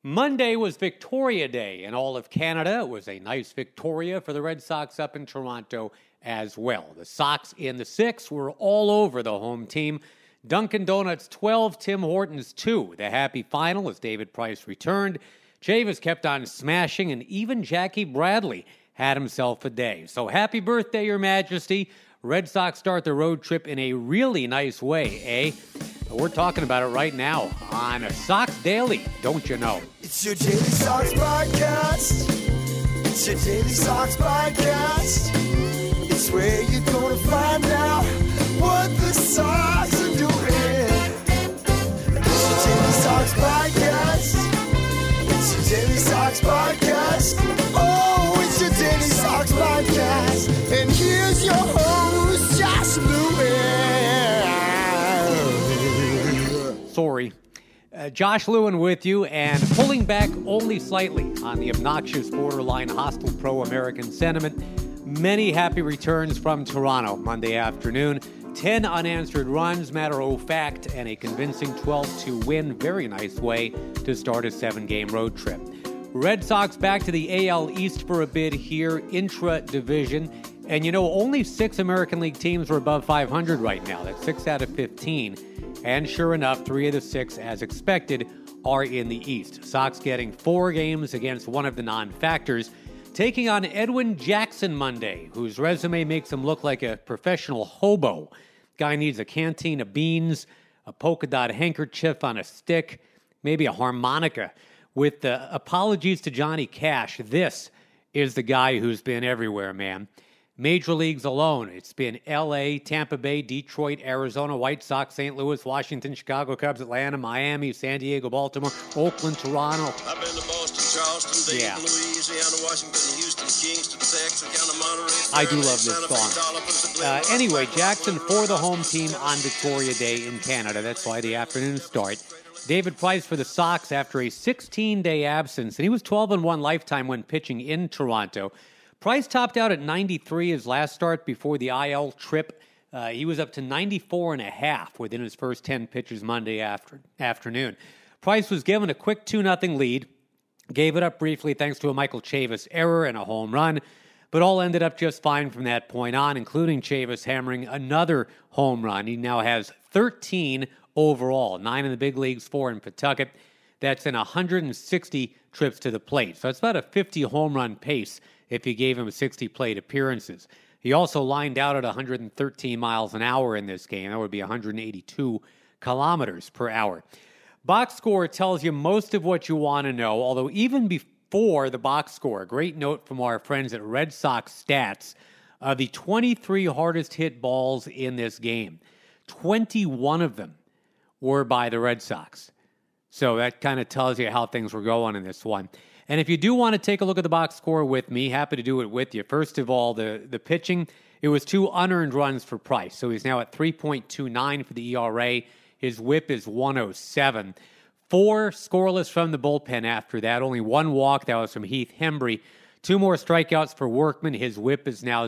Monday was Victoria Day in all of Canada. It was a nice Victoria for the Red Sox up in Toronto as well. The Sox in the 6 were all over the home team. Dunkin' Donuts 12, Tim Hortons 2. The happy final as David Price returned. Chavis kept on smashing, and even Jackie Bradley had himself a day. So happy birthday, Your Majesty. Red Sox start the road trip in a really nice way, eh? We're talking about it right now on Sox Daily, don't you know? It's your Daily Sox podcast. It's your Daily Sox podcast. It's where you're going to find out what the Sox are doing. It's your Daily Sox podcast. It's your Daily Sox podcast. Oh, it's your Daily Sox podcast. And here's your host, Josh Lewin. Sorry. Josh Lewin with you, and pulling back only slightly on the obnoxious, borderline hostile pro-American sentiment. Many happy returns from Toronto Monday afternoon. 10 unanswered runs, matter of fact, and a convincing 12-2 win. Very nice way to start a 7-game road trip. Red Sox back to the AL East for a bid here, intra-division. And you know, only 6 American League teams are above 500 right now. That's 6 out of 15. And sure enough, 3 of the 6, as expected, are in the East. Sox getting 4 games against one of the non-factors, taking on Edwin Jackson Monday, whose resume makes him look like a professional hobo. Guy needs a canteen of beans, a polka dot handkerchief on a stick, maybe a harmonica. With apologies to Johnny Cash, this is the guy who's been everywhere, man. Major leagues alone, it's been L.A., Tampa Bay, Detroit, Arizona, White Sox, St. Louis, Washington, Chicago Cubs, Atlanta, Miami, San Diego, Baltimore, Oakland, Toronto. I've been to Boston, Charleston, Dayton, Louisiana, Washington, Houston, Kingston, Texarkana, Monterey. I do love this song. Anyway, Jackson for the home team on Victoria Day in Canada. That's why the afternoon start. David Price for the Sox after a 16-day absence, and he was 12-1 lifetime when pitching in Toronto. Price topped out at 93 his last start before the IL trip. He was up to 94.5 within his first 10 pitches Monday afternoon. Price was given a quick 2-0 lead, gave it up briefly thanks to a Michael Chavis error and a home run, but all ended up just fine from that point on, including Chavis hammering another home run. He now has 13 overall, 9 in the big leagues, 4 in Pawtucket. That's in 160 trips to the plate. So it's about a 50 home run pace if you gave him 60 plate appearances. He also lined out at 113 miles an hour in this game. That would be 182 kilometers per hour. Box score tells you most of what you want to know, although even before the box score, a great note from our friends at Red Sox Stats, the 23 hardest hit balls in this game, 21 of them were by the Red Sox. So that kind of tells you how things were going in this one. And if you do want to take a look at the box score with me, happy to do it with you. First of all, the pitching, it was 2 unearned runs for Price. So he's now at 3.29 for the ERA. His whip is 107. 4 scoreless from the bullpen after that. Only 1 walk. That was from Heath Hembree. 2 more strikeouts for Workman. His whip is now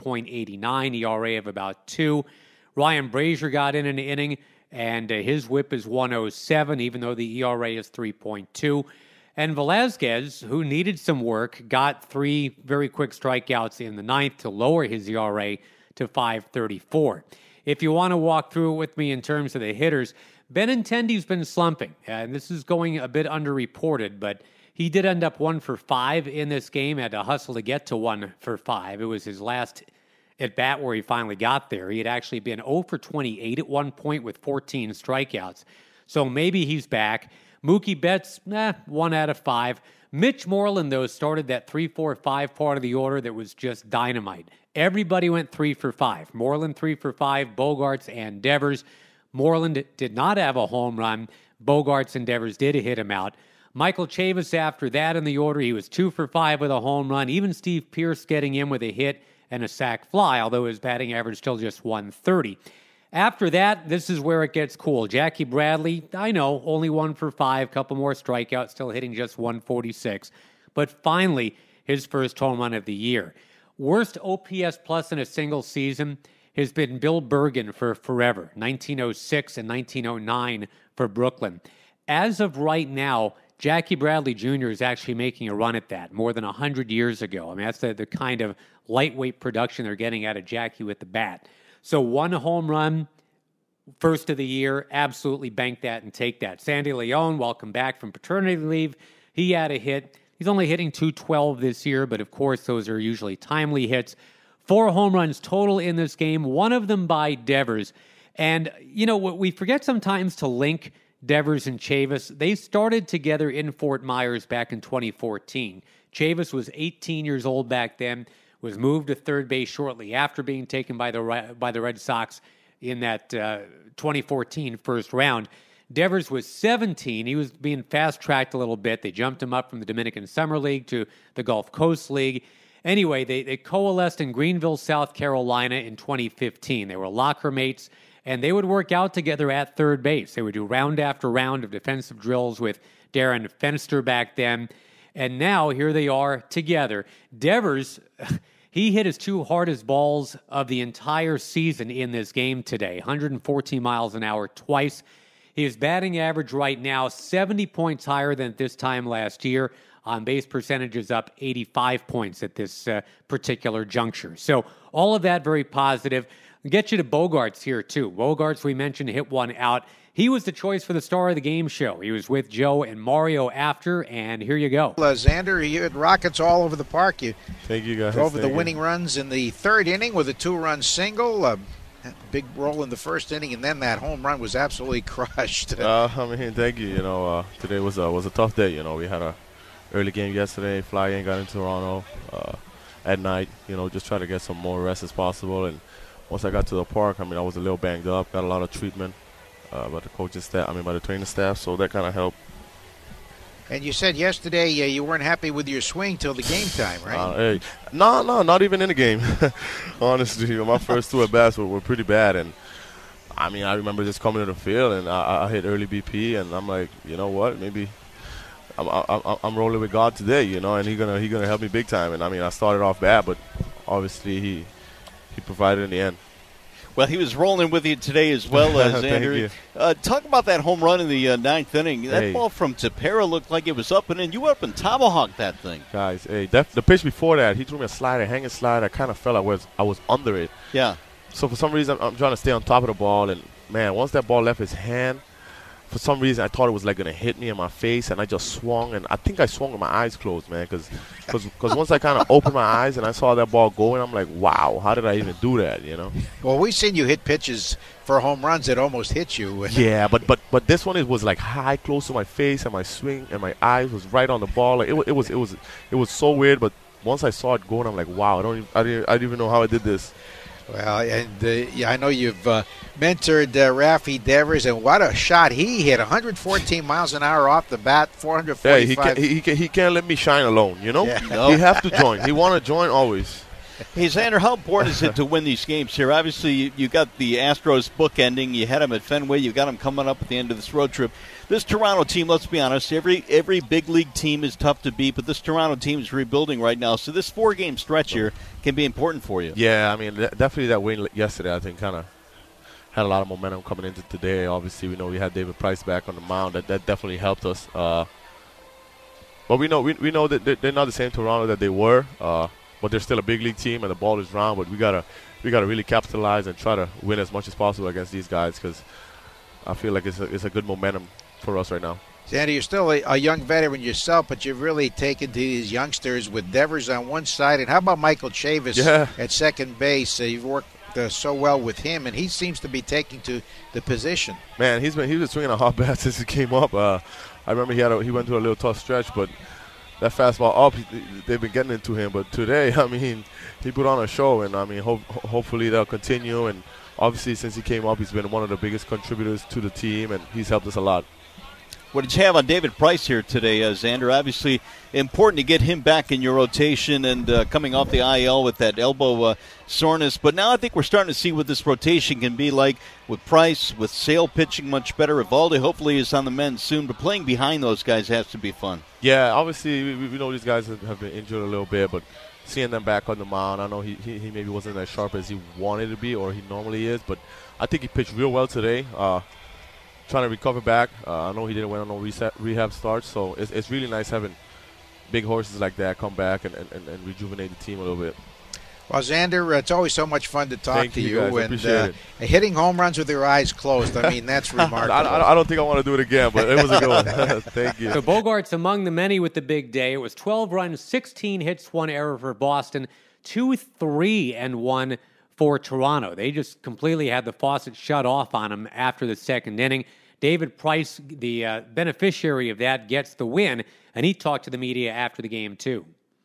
0.89, ERA of about 2. Ryan Brazier got in an inning, and his whip is 107, even though the ERA is 3.2. And Velasquez, who needed some work, got 3 very quick strikeouts in the 9th to lower his ERA to 5.34. If you want to walk through it with me in terms of the hitters, Benintendi's been slumping, and this is going a bit underreported, but he did end up 1 for 5 in this game, had to hustle to get to 1 for 5. It was his last at bat where he finally got there. He had actually been 0 for 28 at one point with 14 strikeouts. So maybe he's back. Mookie Betts, 1 out of 5. Mitch Moreland, though, started that 3-4-5 part of the order that was just dynamite. Everybody went 3 for 5. Moreland 3 for 5, Bogaerts and Devers. Moreland did not have a home run. Bogaerts and Devers did hit him out. Michael Chavis after that in the order, he was 2 for 5 with a home run. Even Steve Pearce getting in with a hit and a sac fly, although his batting average still just 130. After that, this is where it gets cool. Jackie Bradley, I know, only 1 for 5, couple more strikeouts, still hitting just 146. But finally, his first home run of the year. Worst OPS plus in a single season has been Bill Bergen for forever, 1906 and 1909 for Brooklyn. As of right now, Jackie Bradley Jr. is actually making a run at that more than 100 years ago. I mean, that's the kind of lightweight production they're getting out of Jackie with the bat. So 1 home run, first of the year, absolutely bank that and take that. Sandy Leon, welcome back from paternity leave. He had a hit. He's only hitting .212 this year, but of course those are usually timely hits. 4 home runs total in this game, one of them by Devers. And, you know, what we forget sometimes to link Devers and Chavis. They started together in Fort Myers back in 2014. Chavis was 18 years old back then, was moved to third base shortly after being taken by the Red Sox in that 2014 first round. Devers was 17. He was being fast-tracked a little bit. They jumped him up from the Dominican Summer League to the Gulf Coast League. Anyway, they coalesced in Greenville, South Carolina in 2015. They were locker mates, and they would work out together at third base. They would do round after round of defensive drills with Darren Fenster back then. And now here they are together. Devers, he hit his 2 hardest balls of the entire season in this game today, 114 miles an hour twice. His batting average right now, 70 points higher than at this time last year. On base percentage is up 85 points at this particular juncture. So all of that very positive. I'll get you to Bogaerts here, too. Bogaerts, we mentioned, hit one out. He was the choice for the star of the game show. He was with Joe and Mario after, and here you go. Xander, you had rockets all over the park. You Thank you, guys. drove the winning runs in the third inning with a 2-run single. Big role in the first inning, and then that home run was absolutely crushed. Thank you. You know, today was a tough day. You know, we had a early game yesterday. Fly in, got into Toronto at night. You know, just try to get some more rest as possible. And once I got to the park, I was a little banged up. Got a lot of treatment by the coaching staff. By the training staff. So that kind of helped. And you said yesterday you weren't happy with your swing till the game time, right? Hey, no, not even in the game. Honestly, my first 2 at bats were pretty bad, and I remember just coming to the field and I hit early BP, and I'm like, you know what, maybe I'm rolling with God today, you know, and he gonna help me big time. And I started off bad, but obviously he provided in the end. Well, he was rolling with you today as well, Xander. Talk about that home run in the ninth inning. That ball from Tepera looked like it was up and in. You went up and tomahawked that thing. Guys, the pitch before that, he threw me a slider, hanging slider. I kind of felt I was under it. Yeah. So for some reason, I'm trying to stay on top of the ball. And, man, once that ball left his hand, for some reason, I thought it was like going to hit me in my face, and I just swung. And I think I swung with my eyes closed, man, because once I kind of opened my eyes and I saw that ball going, I'm like, wow, how did I even do that, you know? Well, we've seen you hit pitches for home runs that almost hit you. Yeah, but this one, it was like high, close to my face, and my swing and my eyes was right on the ball. Like, it was so weird, but once I saw it going, I'm like, wow, I didn't even know how I did this. Well, and I know you've mentored Rafi Devers, and what a shot he hit! 114 miles an hour off the bat, 445. Yeah, he can't let me shine alone, you know? Yeah. He have to join. He want to join always. Hey, Xander, how important is it to win these games here? Obviously, you got the Astros book ending. You had them at Fenway. You got them coming up at the end of this road trip. This Toronto team, let's be honest, every big league team is tough to beat, but this Toronto team is rebuilding right now. So this 4-game stretch here can be important for you. Yeah, definitely that win yesterday, I think, kind of had a lot of momentum coming into today. Obviously, we know we had David Price back on the mound. That definitely helped us. But we know that they're not the same Toronto that they were. But they're still a big league team, and the ball is round. But we gotta really capitalize and try to win as much as possible against these guys, because I feel like it's a good momentum for us right now. Sandy, you're still a young veteran yourself, but you've really taken to these youngsters with Devers on one side. And how about Michael Chavis at second base? You've worked so well with him, and he seems to be taking to the position. Man, he's been swinging a hot bat since he came up. I remember he went through a little tough stretch, but that fastball up, they've been getting into him. But today, he put on a show, and hopefully they'll continue. And obviously, since he came up, he's been one of the biggest contributors to the team, and he's helped us a lot. What did you have on David Price here today, Xander? Obviously, important to get him back in your rotation, and coming off the IL with that elbow soreness. But now I think we're starting to see what this rotation can be like with Price, with Sale pitching much better. Evaldi hopefully is on the mend soon, but playing behind those guys has to be fun. Yeah, obviously we know these guys have been injured a little bit, but seeing them back on the mound, I know he maybe wasn't as sharp as he wanted to be or he normally is, but I think he pitched real well today. trying to recover back. I know he didn't went on no rehab starts, so it's really nice having big horses like that come back and rejuvenate the team a little bit. Well, Xander, it's always so much fun to talk to you. Guys. I appreciate it. Hitting home runs with your eyes closed, I mean, that's remarkable. I don't think I want to do it again, but it was a good one. Thank you. So Bogaerts among the many with the big day. It was 12 runs, 16 hits, 1 error for Boston, 2-3-1 for Toronto. They just completely had the faucet shut off on them after the second inning. David Price, the beneficiary of that, gets the win, and he talked to the media after the game, too.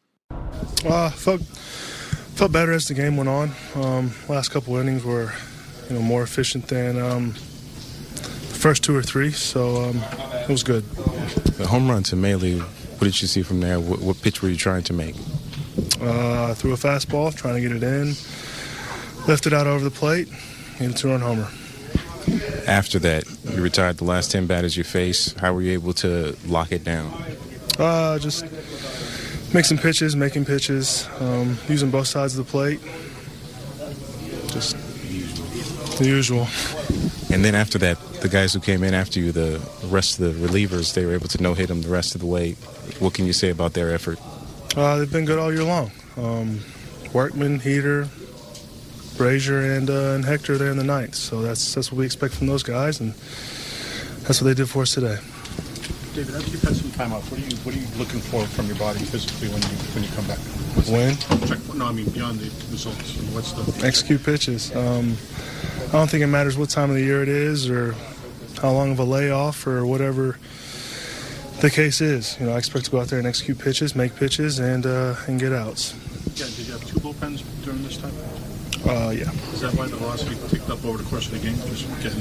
Felt better as the game went on. Last couple innings were, more efficient than the first 2 or 3, so it was good. The home run to Maile, what did you see from there? What pitch were you trying to make? Threw a fastball, trying to get it in, lifted out over the plate, hit a 2-run homer. After that, you retired the last 10 batters you faced. How were you able to lock it down? Just mixing pitches, making pitches, using both sides of the plate. Just the usual. And then after that, the guys who came in after you, the rest of the relievers, they were able to no-hit them the rest of the way. What can you say about their effort? They've been good all year long. Workman, Heater, Brazier, and Hector there in the ninth. So that's what we expect from those guys, and that's what they did for us today. David, after you've had some time off, what are you looking for from your body physically when you come back? Beyond the results. What's the execute pitches? I don't think it matters what time of the year it is or how long of a layoff or whatever the case is. I expect to go out there and execute pitches, make pitches, and get outs. Yeah, did you have 2 bullpens during this time? Yeah. Is that why the velocity ticked up over the course of the game? Just getting...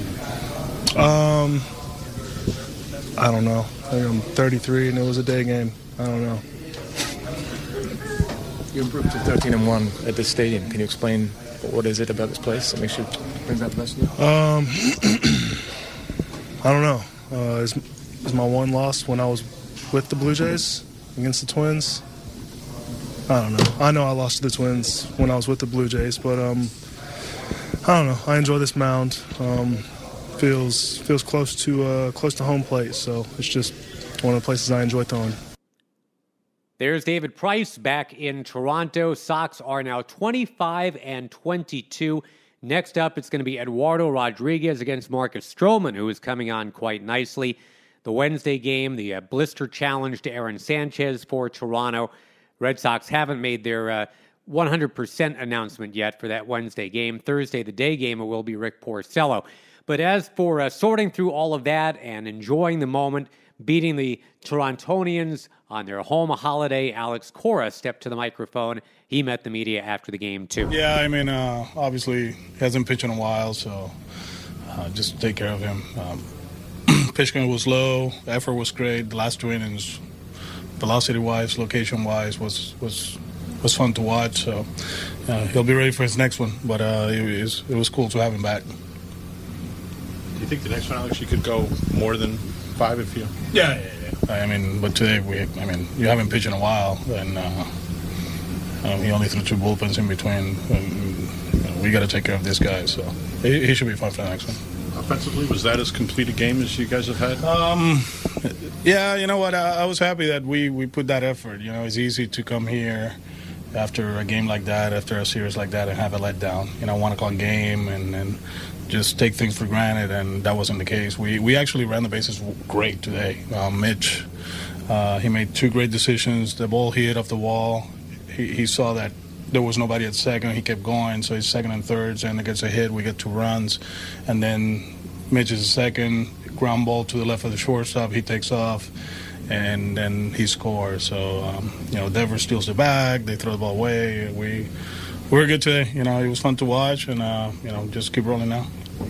I don't know. I think I'm 33 and it was a day game. I don't know. You improved to 13-1 at this stadium. Can you explain what is it about this place that makes you bring that the best of you? I don't know. Is my one loss when I was with the Blue Jays against the Twins? I don't know. I know I lost to the Twins when I was with the Blue Jays, but I don't know. I enjoy this mound. Feels close to home plate, so it's just one of the places I enjoy throwing. There's David Price back in Toronto. Sox are now 25-22. Next up, it's going to be Eduardo Rodriguez against Marcus Stroman, who is coming on quite nicely. The Wednesday game, the blister challenge to Aaron Sanchez for Toronto. Red Sox haven't made their 100% announcement yet for that Wednesday game. Thursday, the day game, it will be Rick Porcello. But as for sorting through all of that and enjoying the moment, beating the Torontonians on their home holiday, Alex Cora stepped to the microphone. He met the media after the game, too. Yeah, obviously he hasn't pitched in a while, so just take care of him. Pitching was low, effort was great. The last 2 innings, velocity-wise, location-wise, was fun to watch. So he'll be ready for his next one, but it was cool to have him back. Do you think the next one, Alex, you could go more than 5 if you... Yeah. But today, you haven't pitched in a while, and he only threw 2 bullpens in between. We got to take care of this guy, so he should be fine for the next one. Offensively, was that as complete a game as you guys have had? Yeah, you know what? I was happy that we put that effort. It's easy to come here after a game like that, after a series like that, and have a letdown. 1 o'clock game, and just take things for granted, and that wasn't the case. We actually ran the bases great today. Mitch, he made 2 great decisions. The ball hit off the wall. He saw that there was nobody at second. He kept going, so he's second and thirds, and it gets a hit. We get 2 runs, and then Mitch is second, ground ball to the left of the shortstop. He takes off, and then he scores. So, Devers steals the bag. They throw the ball away. We're good today. It was fun to watch, and, just keep rolling now.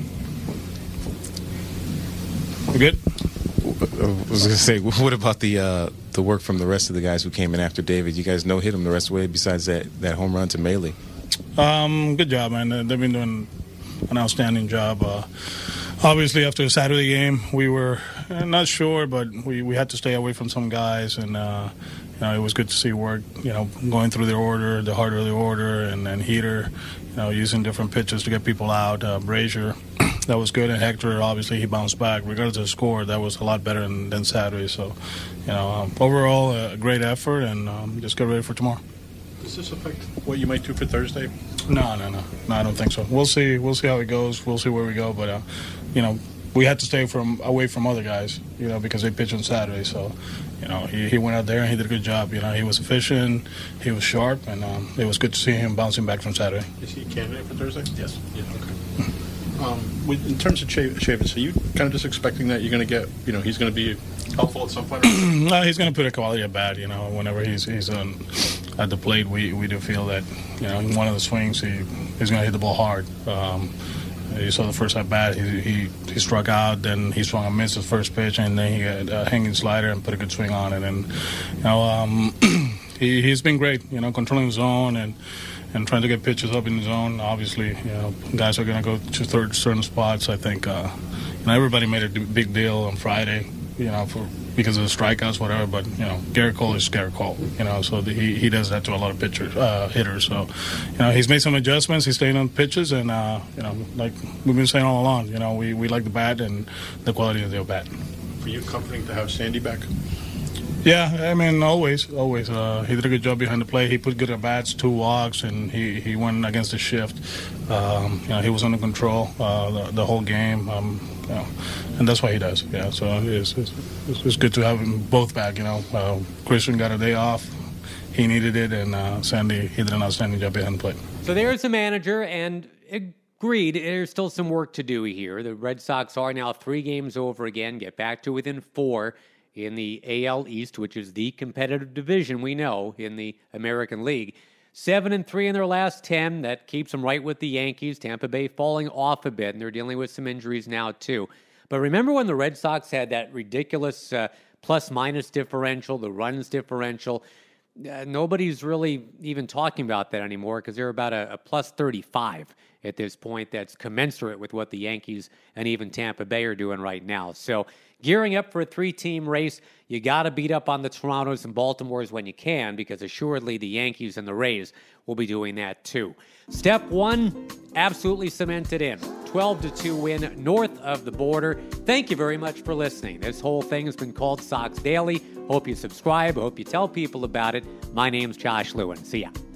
We good? I was going to say, what about the work from the rest of the guys who came in after David? You guys no-hit him the rest of the way besides that home run to Maile. Good job, man. They've been doing an outstanding job. Obviously, after the Saturday game, we were not sure, but we had to stay away from some guys, and it was good to see work, going through their order, the harder the order, and then Heater, using different pitches to get people out. Brazier that was good. And Hector, obviously, he bounced back. Regardless of the score, that was a lot better than Saturday. So, overall, a great effort, and just get ready for tomorrow. Does this affect what you might do for Thursday? No, I don't think so. We'll see how it goes. We'll see where we go. But, we had to stay away from other guys, because they pitched on Saturday. So, he went out there and he did a good job. He was efficient, he was sharp, and it was good to see him bouncing back from Saturday. Is he a candidate for Thursday? Yes. Yeah, okay. In terms of Chavis, are you kind of just expecting that you're going to get, he's going to be helpful at some point? No, he's going to put a quality at bat. Whenever he's at the plate, we do feel that, in one of the swings, he's going to hit the ball hard. You saw the first at bat, he struck out, then he swung and missed his first pitch, and then he had a hanging slider and put a good swing on it. And he's been great, controlling the zone and trying to get pitches up in the zone. Obviously, guys are going to go to certain spots. I think everybody made a big deal on Friday, because of the strikeouts, whatever. But Garrett Cole is Garrett Cole. So he does that to a lot of hitters. So he's made some adjustments. He's staying on pitches, and like we've been saying all along, we like the bat and the quality of the bat. For you, comforting to have Sandy back? Yeah, I mean, always. He did a good job behind the plate. He put good at bats, 2 walks, and he went against the shift. He was under control the whole game. And that's what he does. Yeah, so it's good to have them both back. Christian got a day off. He needed it, and Sandy, he did an outstanding job behind the plate. So there's the manager, and agreed, there's still some work to do here. The Red Sox are now 3 games over again, get back to within 4 in the AL East, which is the competitive division we know in the American League. 7-3 in their last 10. That keeps them right with the Yankees. Tampa Bay falling off a bit, and they're dealing with some injuries now, too. But remember when the Red Sox had that ridiculous plus-minus differential, the runs differential? Nobody's really even talking about that anymore because they're about a plus 35 at this point. That's commensurate with what the Yankees and even Tampa Bay are doing right now. So gearing up for a 3-team race, you got to beat up on the Torontos and Baltimores when you can, because assuredly the Yankees and the Rays will be doing that too. Step 1, absolutely cemented in. 12-2 win north of the border. Thank you very much for listening. This whole thing has been called Sox Daily. Hope you subscribe. Hope you tell people about it. My name's Josh Lewin. See ya.